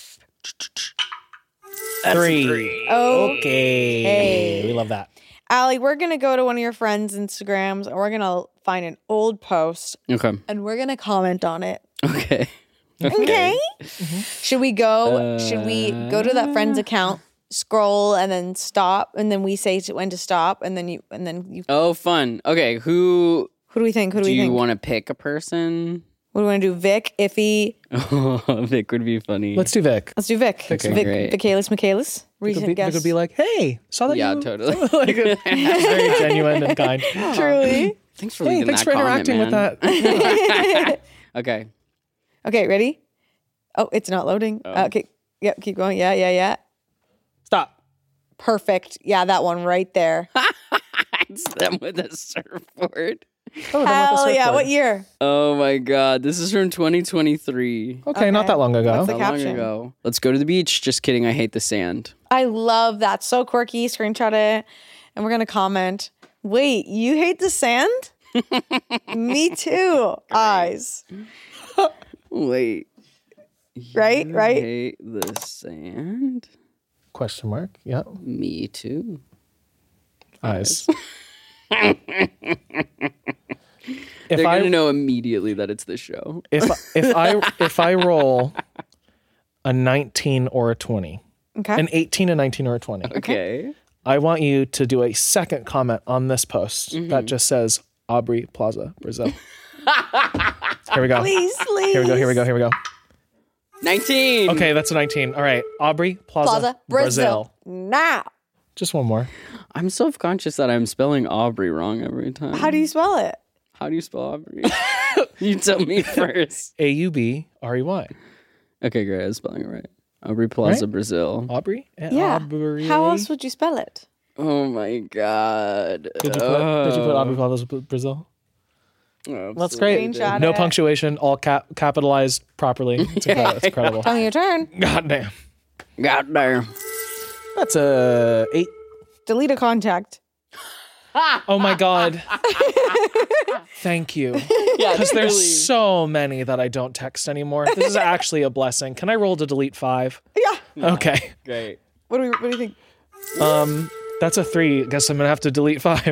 Three. Oh, Okay. Hey. We love that. Allie, we're gonna go to one of your friends' Instagrams and we're gonna find an old post Okay. and we're gonna comment on it. Okay. Okay. Should we go? should we go to that friend's account, scroll, and then stop, and then we say to, when to stop, and then you and then you. Oh, fun. Okay. Who Who do we think? Who do, do we you think? want to pick a person? what do we want to do? Vic, Iffy. Oh, Vic would be funny. Let's do Vic. Let's do Vic. Okay, Vic, great. Vicalis, Michaelis. Vic would Recent be, Vic guest. would be like, hey, saw that Yeah, you... totally. like, it's very genuine and kind. Truly. Thanks for Hey, leaving thanks that for comment, interacting with man. that. Okay. Okay, ready? Oh, it's not loading. Oh. Okay. Yep. Keep going. Yeah. Yeah. Yeah. Stop. Perfect. Yeah, that one right there. It's them with a surfboard. Oh, Hell yeah. What year? Oh my God. This is from twenty twenty-three. Okay, not that long ago. What's the How long caption? ago? Let's go to the beach. Just kidding. I hate the sand. I love that. So quirky. Screenshot it. And we're going to comment. Wait, you hate the sand? Me too. Eyes. Wait. Right? You Right? hate the sand? Question mark. Yeah. Me too. Eyes. They're if I gonna know immediately that it's the show. if if I if I roll a nineteen or a twenty, Okay. an eighteen, a nineteen, or a twenty, Okay. I want you to do a second comment on this post Mm-hmm. that just says Aubrey Plaza, Brazil. Here we go. Please, please. Here we go. Here we go. Here we go. nineteen. Okay, that's a nineteen. All right, Aubrey Plaza, Plaza, Brazil. Now. Just one more. I'm self-conscious that I'm spelling Aubrey wrong every time. How do you spell it? How do you spell Aubrey? You tell me first. A U B R E Y. Okay, great. I was spelling it right. Aubrey Plaza, Right? Brazil. Aubrey. And Yeah. Aubrey. How else would you spell it? Oh my God. Did you put? Did you put Aubrey Plaza, Brazil? Oh, That's great. Screenshot No it. punctuation, all cap- capitalized properly. It's, incredible. It's incredible. Tell me your turn. God damn. God damn. That's a eight. Delete a contact. Oh my God. Thank you. Yeah, Because there's really. so many that I don't text anymore. This is actually a blessing. Can I roll to delete five? Yeah. Okay. Great. What do we? What do you think? Um, that's a three. Guess I'm gonna have to delete five.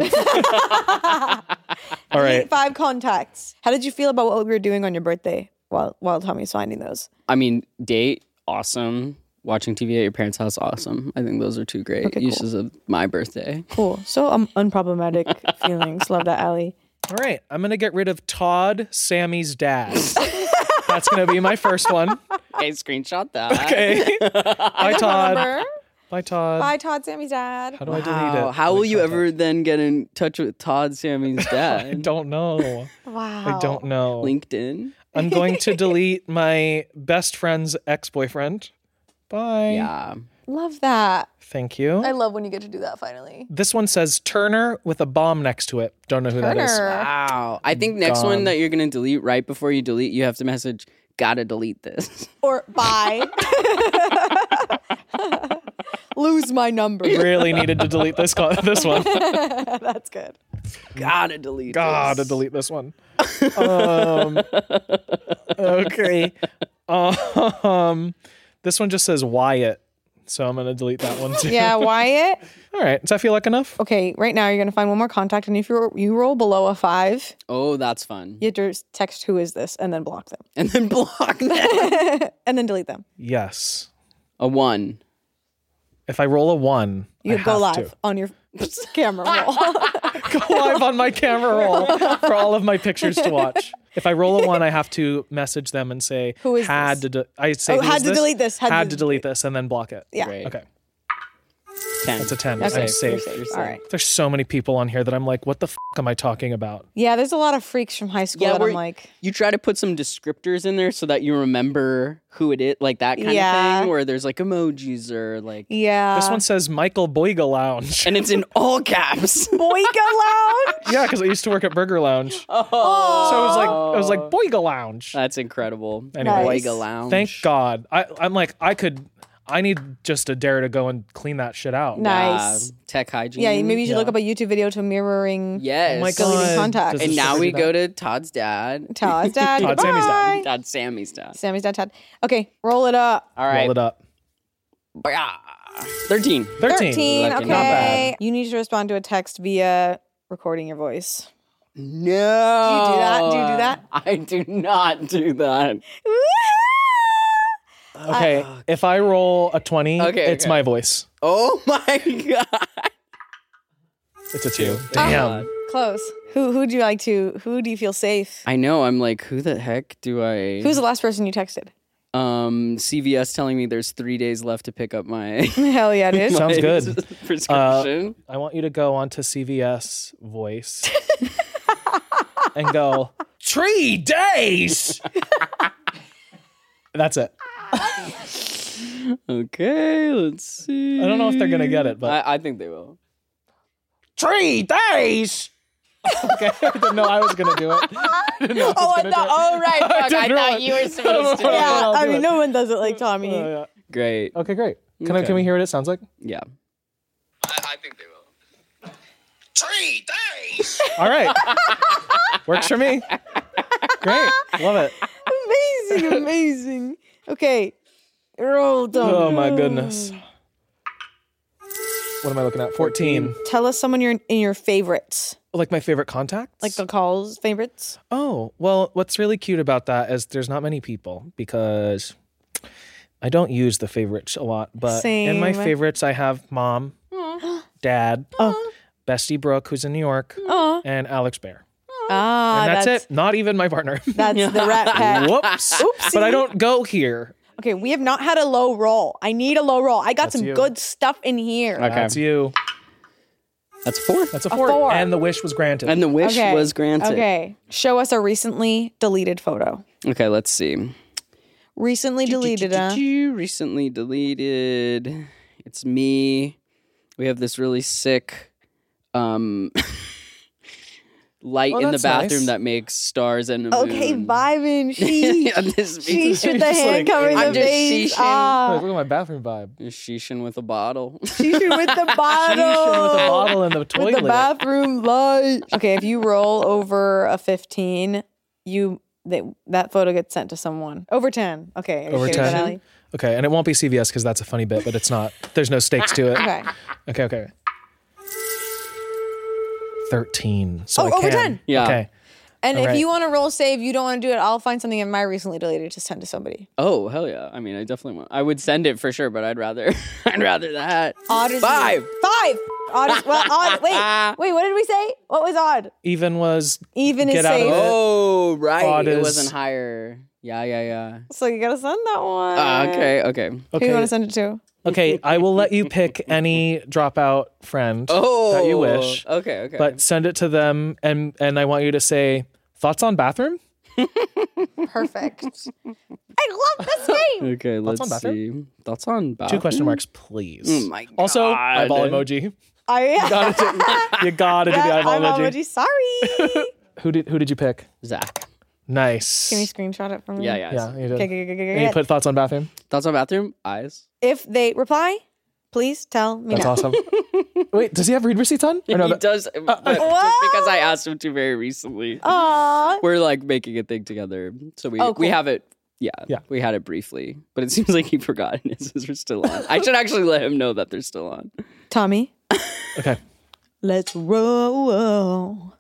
All right. Five contacts. How did you feel about what we were doing on your birthday while while Tommy was finding those? I mean, date, awesome. Watching T V at your parents' house, awesome. I think those are two great Okay, cool. uses of my birthday. Cool. So um, unproblematic feelings. Love that, Allie. All right. I'm gonna get rid of Todd, Sammy's dad. That's gonna be my first one. Okay, screenshot that. Okay. Bye, Todd. Remember? Bye, Todd. Bye, Todd, Sammy's dad. How do I delete Wow. it? How will Delete you contact. ever then get in touch with Todd, Sammy's I dad? don't know. Wow. I don't know. LinkedIn? I'm going to delete my best friend's ex-boyfriend. Bye. Yeah. Love that. Thank you. I love when you get to do that finally. This one says Turner with a bomb next to it. Don't know who that is. Turner. Wow. I think next one Gone. that you're going to delete, right before you delete, you have to message, gotta delete this. Or bye. Lose my number. Really needed to delete this co- this one. That's good. gotta delete Gotta this. delete this one. Um, okay. Um, this one just says Wyatt, so I'm gonna delete that one too. Yeah, Wyatt. All right. Does that feel like enough? Okay, right now you're gonna find one more contact, and if you you roll below a five, Oh, that's fun. you have to text who is this, and then block them, And then block that. and then delete them. Yes. A one. If I roll a one, You I go have live to. on your camera roll. Go live on my camera roll for all of my pictures to watch. If I roll a one, I have to message them and say Who is had this? to. De- I say Oh, who had is to this? delete this, had Had, to to delete this and then block it. Yeah. Great. Okay. ten. That's a ten. Okay, I'm safe. you're You're All right. There's so many people on here that I'm like, what the f- am I talking about? Yeah, there's a lot of freaks from high school Yeah, that we're- I'm like, You try to put some descriptors in there so that you remember who it is, like that kind Yeah. of thing, where there's like emojis or like, yeah. This one says Michael Boyga Lounge. and it's in all caps. Boyga Lounge. Yeah, because I used to work at Burger Lounge. So Oh, it was like it was like Boyga Lounge. that's incredible. Anyway. Nice. Boyga Lounge. Thank God. I, I'm like I could. I need just a dare to go and clean that shit out. Nice. Uh, tech hygiene. Yeah, maybe you should Yeah. look up a YouTube video to mirroring Yes. Oh my deleting God. contacts. Does And this now ever we do go that? to Todd's dad. Todd's dad. Todd, Sammy's dad. Goodbye. Todd Sammy's dad. Sammy's dad, Todd. Okay, roll it up. All right. Roll it up. Booyah. thirteen. Thirteen. thirteen. Lucky. Okay. Not bad. You need to respond to a text via recording your voice. No. Do you do that? Do you do that? I do not do that. Okay. if I roll a twenty, Okay, it's okay. my voice. Oh my God. It's a two. Oh. Damn. Close. Who who do you like to? Who do you feel safe? I know. I'm like, who the heck do I? Who's the last person you texted? um C V S telling me there's three days left to pick up my, Hell yeah, dude. Sounds my good. prescription. I want you to go onto C V S voice and go, three days. That's it. Okay, let's see. I don't know if they're gonna get it, but I, I think they will. three days. Okay, I didn't know I was gonna do it. I didn't know I was Oh, I gonna thought, do it. oh, right. Fuck, I, didn't thought realize- you were supposed to. Yeah, Yeah, I'll I do mean, it. no one does it like Tommy. Oh, yeah. Great. Okay, great. Can I Okay. can we hear what it sounds like? Yeah. I, I think they will. Three days. All right, works for me. Great, love it. Amazing, amazing. Okay, roll done. Oh my goodness. What am I looking at? fourteen. Tell us someone you're in your favorites, Like my favorite contacts? like the calls favorites. Oh, well, what's really cute about that is there's not many people because I don't use the favorites a lot. But in my Same. favorites, I have mom, dad, Oh. Bestie Brooke, who's in New York, Oh, and Alex Bear. ah, And that's, it. Not even my partner. That's the Rat Pack. Whoops. But I don't go here. Okay, we have not had a low roll. I need a low roll. I got That's some you. good stuff in here. Okay. That's you. That's four. That's a four. four. And the wish was granted. And the wish Okay. was granted. Okay, show us a recently deleted photo. Okay, let's see. Recently deleted, uh. Recently deleted. It's me. We have this really sick um light Oh, in the that's bathroom nice. that makes stars and a Okay, moon. vibing. Sheesh. Yeah, this Sheesh with the Just hand like- covering I'm the just face. sheeshing. Ah, Look at my bathroom vibe. Sheeshing with a bottle. sheeshing with the bottle. Sheeshing with a bottle in the With toilet. the bathroom light. Okay, if you roll over a fifteen, you they, that photo gets sent to someone. Over ten. Okay. are you Over okay with that, ten? Allie? Okay, and it won't be C V S because that's a funny bit, but it's not. There's no stakes to it. Okay. Okay, okay. thirteen. So Oh, I over can. ten. Yeah. Okay. And All if right. you want to roll save, you don't want to do it, I'll find something in my recently deleted to send to somebody. Oh, hell yeah. I mean, I definitely want. I would send it for sure, but I'd rather I'd rather that. Odd is Five. Five. Odd is, well, odd. Wait, wait. What did we say? What was odd? Even was Even is Get out of safe. it. Oh, right. Odd it is- wasn't higher. Yeah, yeah, yeah. So you gotta send that one. Uh, okay, okay. Who do you okay. want to send it to? Okay, I will let you pick any dropout friend Oh, that you wish, Okay, okay. but send it to them, and and I want you to say thoughts on bathroom. Perfect. I love this game. okay, let's on see. bathroom? Thoughts on bathroom? Two question marks, please. Oh my god. Also, eyeball emoji. I Gotta do, you gotta do the Yeah, eyeball eyeball emoji. emoji. Sorry. Who did who did you pick? Zach. Nice. Can you screenshot it for me? Yeah, yeah. Yeah, you did. Okay, okay, okay, okay, And you okay. put thoughts on bathroom. Thoughts on bathroom? Eyes. If they reply, please tell me That's now. awesome. Wait, does he have read receipts on? Or no, he that- does, but just because I asked him to very recently. Aw. We're like making a thing together, so we Oh, we cool. have it. Yeah, Yeah. we had it briefly, but it seems like he forgot and his are still on. I should actually let him know that they're still on. Tommy, Okay, let's roll.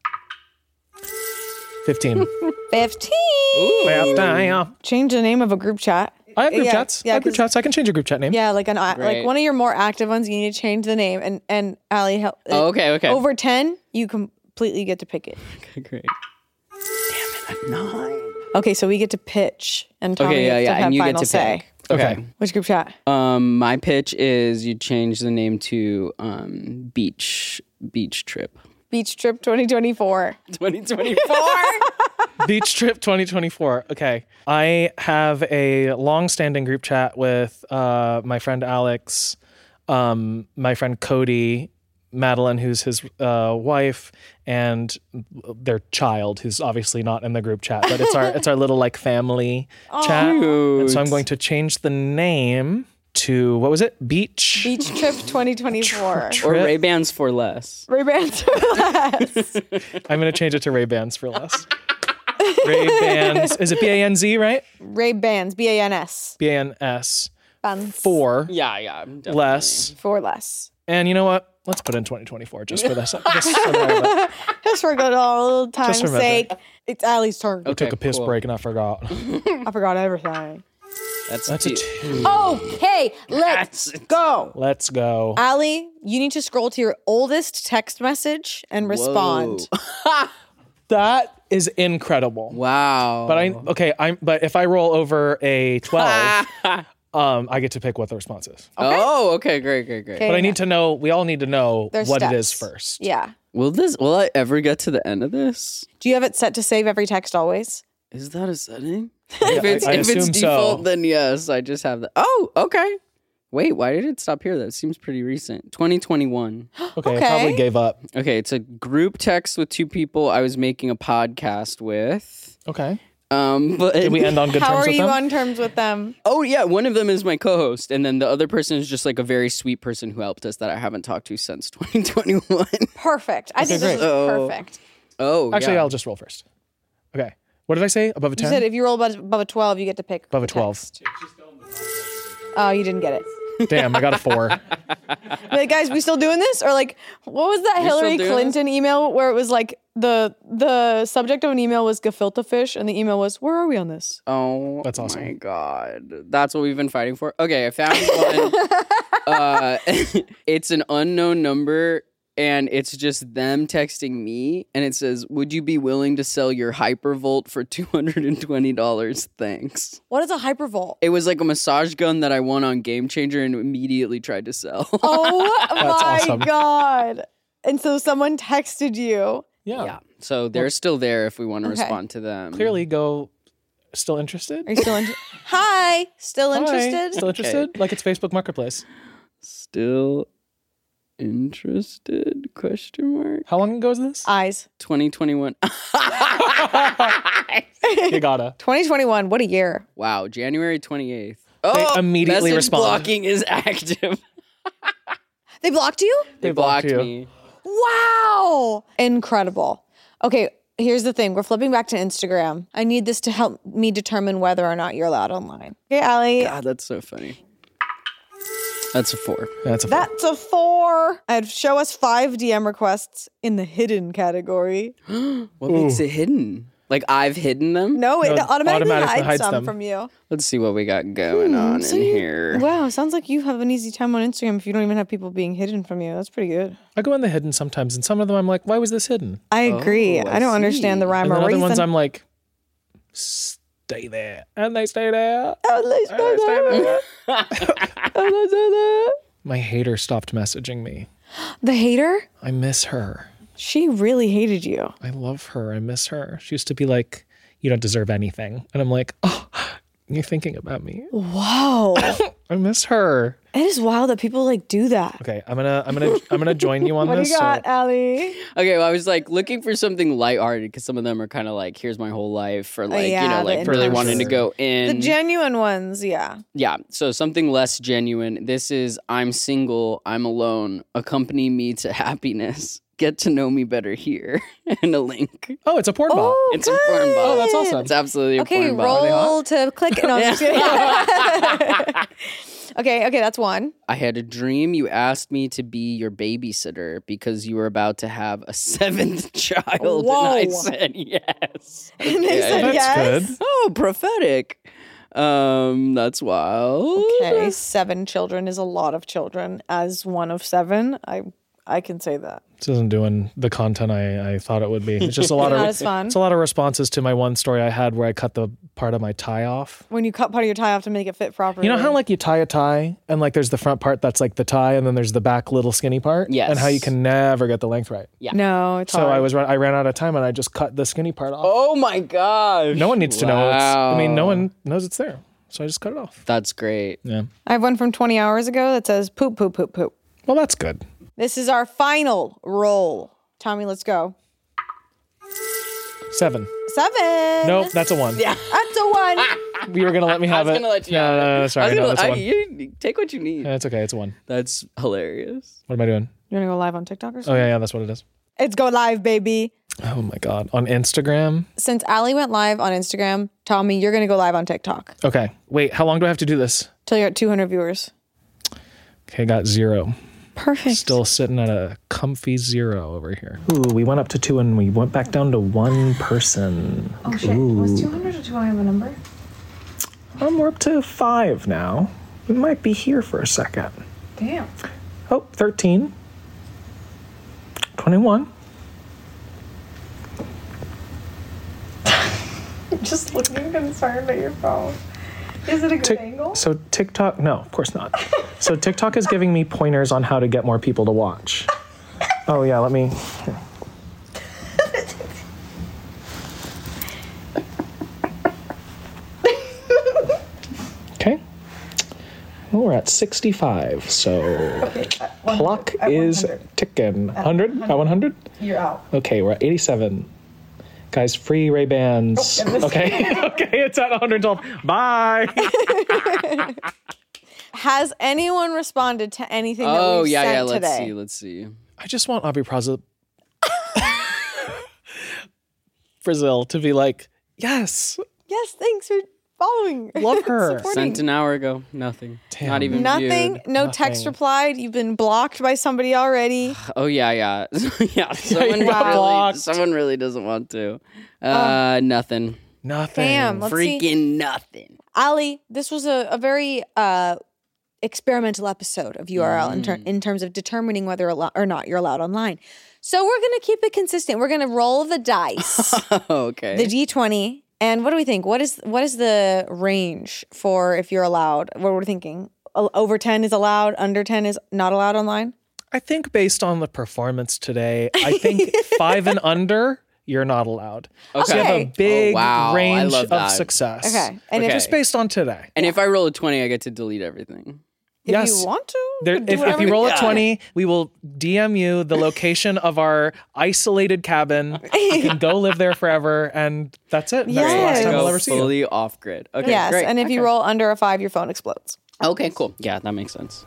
fifteen. fifteen. Damn. Change the name of a group chat. I have group Yeah, chats. yeah, I have group 'cause- chats. I can change your group chat name. Yeah, like an like Great. one of your more active ones. You need to change the name. And and Allie, help. Oh, okay, okay. Over ten, you completely get to pick it. Okay, great. Damn it, I'm nine. Okay, so we get to pitch, and Tommy Okay, yeah, gets yeah, to have and you get final to say. pick. Okay. Okay. Which group chat? Um, my pitch is you change the name to um beach beach trip Beach Trip twenty twenty-four. twenty twenty-four. Beach Trip twenty twenty-four. Okay. I have a long-standing group chat with uh, my friend Alex, um, my friend Cody, Madeline, who's his uh, wife, and their child, who's obviously not in the group chat, but it's our it's our little like family chat. And so I'm going to change the name to what was it? Beach. Beach Trip twenty twenty-four. Or Trip. Ray Bans for less. Ray-Bans for less. I'm going to change it to Ray Bans for less. Ray Bans. Is it B A N Z, right? Ray-Bans, B A N S. B A N S. Bans. For Yeah, yeah. Definitely. less. For less. And you know what? Let's put in twenty twenty-four just for this. Just for the- Just for good old time's Just remember. sake. It's Allie's turn. I took a piss cool. break and I forgot. I forgot everything. That's, That's a two. two. Okay, let's That's- go. Let's go. Allie, you need to scroll to your oldest text message and respond. Whoa. That is incredible. Wow. But I okay, I'm but if I roll over a twelve, um, I get to pick what the response is. Oh, okay, great, great, great. Okay. But I need to know, we all need to know There's what it is steps. first. Yeah. Will this? Will I ever get to the end of this? Do you have it set to save every text always? Is that a setting? if it's I if it's assume default, so. then yes. I just have that. Oh, okay. Wait, why did it stop here? That seems pretty recent. twenty twenty-one. Okay, Okay. I probably gave up. Okay, it's a group text with two people I was making a podcast with. Okay. Um, but Did we end on good How terms are with you them? on terms with them? Oh yeah, one of them is my co-host, and then the other person is just like a very sweet person who helped us that I haven't talked to since twenty twenty-one. Perfect. I think great. this is Oh. perfect. Oh, Actually, yeah. I'll just roll first. Okay. What did I say? Above a You ten? said if you roll above, above a twelve, you get to pick Above a the twelve. text. Oh, you didn't get it. Damn, I got a four. Like, guys, we still doing this? Or like, what was that You're Hillary still doing Clinton email where it was like the the subject of an email was gefilte fish, and the email was, "Where are we on this?" Oh, That's awesome. my god, that's what we've been fighting for. Okay, I found one. uh, it's an unknown number, and it's just them texting me, and it says, "Would you be willing to sell your Hypervolt for two hundred and twenty dollars? Thanks." What is a hypervolt? It was like a massage gun that I won on Game Changer and immediately tried to sell. Oh my awesome. god! And so someone texted you. Yeah. Yeah, so they're still there if we want to Okay. respond to them. Clearly, go. Still interested? Are you still interested? Hi, still Hi. interested? Still interested? Like it's Facebook Marketplace. Still interested? Question mark. How long ago is this? Eyes. twenty twenty-one. You gotta. twenty twenty-one. What a year. Wow, January twenty-eighth. Oh, immediately message respond. blocking is active. They blocked you? They, They blocked blocked, you. me. Wow. Incredible. Okay, here's the thing. We're flipping back to Instagram. I need this to help me determine whether or not you're allowed online. Okay, Allie. God, that's so funny. That's a four. That's a four. That's a four. I'd show us five D M requests in the hidden category. What makes it hidden? Like I've hidden them? No, it No, automatically, automatically hides, hides some them. from you. Let's see what we got going on so in you- here. Wow, sounds like you have an easy time on Instagram if you don't even have people being hidden from you. That's pretty good. I go in the hidden sometimes, and some of them I'm like, why was this hidden? I agree. Oh, I I don't understand the see. rhyme And or then other reason. ones I'm like, stay there. And they stay there. Oh, let's And go they stay there. there. Oh, let's go there. My hater stopped messaging me. The hater? I miss her. She really hated you. I love her. I miss her. She used to be like, you don't deserve anything. And I'm like, oh, you're thinking about me. Whoa. I miss her. It is wild that people like do that. Okay, I'm gonna I'm gonna I'm gonna join you on What do this. you got, so- Allie? Okay, well, I was like looking for something lighthearted because some of them are kind of like, here's my whole life, or like, you yeah, know, the like really intense- wanting to go The in. genuine ones, yeah. Yeah, so something less genuine. This is I'm single, I'm alone. Accompany me to happiness. Get to know me better here. And a link. Oh, it's a porn bot. Oh, It's a porn bot. Oh, that's awesome. It's absolutely a Okay, porn bot. roll to click. No, I'm just kidding. Okay, okay, that's one. I had a dream you asked me to be your babysitter because you were about to have a seventh child. Whoa. And I said yes. And they said That's yes. good. Oh, prophetic. Um, that's wild. Okay, seven children is a lot of children. As one of seven, I I can say that. This isn't doing the content I, I thought it would be. It's just a lot Not of as fun. it's a lot of responses to my one story I had where I cut the part of my tie off. When you cut part of your tie off to make it fit properly. You know how like you tie a tie and like there's the front part that's like the tie and then there's the back little skinny part? Yes. And how you can never get the length right. Yeah. No, it's So hard. I was run- I ran out of time and I just cut the skinny part off. Oh my gosh. No one needs to know it's I mean no Wow. one knows it's there. So I just cut it off. That's great. Yeah. I have one from twenty hours ago that says poop, poop, poop, poop. Well, that's good. This is our final roll. Tommy, let's go. Seven. Seven. Nope, that's a one. Yeah. That's a one. You were gonna let me have I was it. gonna let you no, have no, no, no, it. I sorry, was no, gonna- that's a I- one. you take what you need. Yeah, it's okay. It's a one. That's hilarious. What am I doing? You want to go live on TikTok or Oh something? yeah, yeah, that's what it is. It's go live, baby. Oh my god, on Instagram. Since Allie went live on Instagram, Tommy, you're going to go live on TikTok Okay, wait. How long do I have to do this? till you're at two hundred viewers. Okay, got zero. Perfect. Still sitting at a comfy zero over here. Ooh, we went up to two and we went back down to one person. Oh shit. Was two hundred or two hundred a number? Um, we're up to five now. We might be here for a second. Damn. Oh, thirteen. twenty-one. Just looking concerned at your phone. Is it a good Tik- angle? So TikTok, no, of course not. So TikTok is giving me pointers on how to get more people to watch. Oh yeah, let me. Here. Okay. Oh, we're at sixty-five. So clock is ticking. one hundred? At one hundred? You're out. Okay, we're at eighty-seven. Guys, free Ray-Bans. Oh, okay, okay, it's at one hundred twelve. Bye. Has anyone responded to anything that Oh we've yeah, sent yeah. Let's today? see. Let's see. I just want Aubrey Brazil Brazil to be like, yes, Yes, thanks for following. Love her. Supporting. Sent an hour ago. Nothing. Damn. Not even Nothing. viewed. No Nothing. text replied. You've been blocked by somebody already. Oh yeah, yeah, yeah. Someone got really, blocked. someone really doesn't want to. Uh, nothing. nothing. Damn. Let's see. Freaking nothing. Ali, this was a, a very uh, experimental episode of U R L in, ter- Mm. in terms of determining whether allo- or not you're allowed online. So we're going to keep it consistent. We're going to roll the dice, Okay. the D twenty. And what do we think? What is what is the range for if you're allowed? What are we thinking? O- Over ten is allowed, under ten is not allowed online? I think based on the performance today, I think five and under, you're not allowed. Okay. So you have a Okay. big Oh, wow. I range love of that. success. Okay. And Okay. if, Just based on today. and if I roll a twenty, I get to delete everything. if Yes. you want to, There, you can do if, if whatever you roll a Yeah. twenty, we will D M you the location of our isolated cabin. You can go live there forever, and that's it. That's the last Yes. time Go we'll ever see you. fully off grid. Okay. Yes, Great. and if you Okay. roll under a five, your phone explodes. Okay. Cool. Yeah, that makes sense.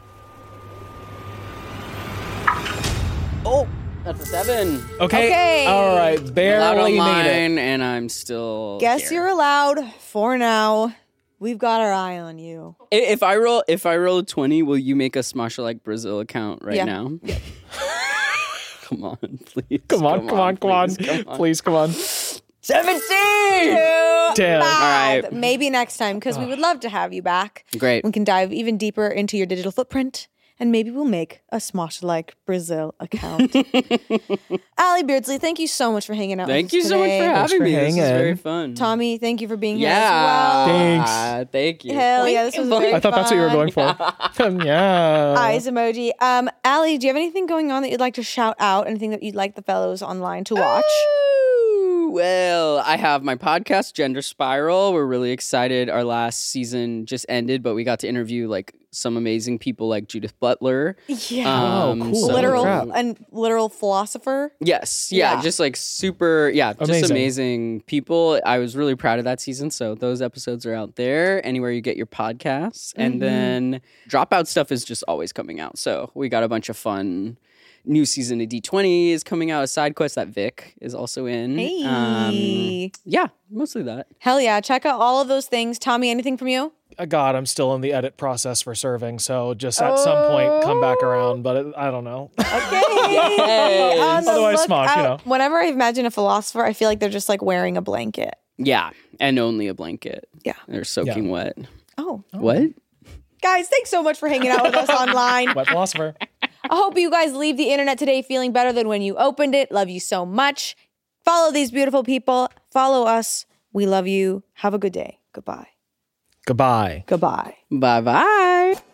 Oh, that's a seven. Okay. Okay. All right. Allowed Barely made it. online, and I'm still. Guess here. you're allowed for now. We've got our eye on you. I- If I roll, if I roll a twenty, will you make a Smasha Like Brazil account right Yeah. now? Yeah. Come on, please. Come on, come on, come on. please, Please, come on. Seventeen. Damn. Bad. right. Maybe next time, because we would love to have you back. Great. We can dive even deeper into your digital footprint, and maybe we'll make a Smosh Like Brazil account. Ali Beardsley, thank you so much for hanging out Thank with you us so much today. for having for me. This is hanging. very fun. Tommy, thank you for being here Yeah. as well. Thanks. Ah, thank you. Hell yeah, this was very I thought that's what you were fun. going for. yeah. Eyes emoji. Um, Ali, do you have anything going on that you'd like to shout out? Anything that you'd like the fellows online to watch? Ooh, well, I have my podcast, Gender Spiral. We're really excited. Our last season just ended, but we got to interview like some amazing people like Judith Butler. Yeah. Oh, Um, cool. so- literal crap. and literal philosopher. Yes. Yeah, Yeah. Just like super, yeah, just Amazing. amazing people. I was really proud of that season. So those episodes are out there anywhere you get your podcasts. And then Dropout stuff is just always coming out. So we got a bunch of fun. New season of D twenty is coming out. A side quest that Vic is also in. Hey. Um, yeah, mostly that. Hell yeah. Check out all of those things. Tommy, anything from you? Uh, God, I'm still in the edit process for serving, so just at some point come back around, but it, I don't know. Okay. On the Otherwise, lookout. Smosh, you know. Whenever I imagine a philosopher, I feel like they're just like wearing a blanket. Yeah, and only a blanket. Yeah. They're soaking wet. Oh. What? Guys, thanks so much for hanging out with us online. Wet philosopher. I hope you guys leave the internet today feeling better than when you opened it. Love you so much. Follow these beautiful people. Follow us. We love you. Have a good day. Goodbye. Goodbye. Goodbye. Bye bye.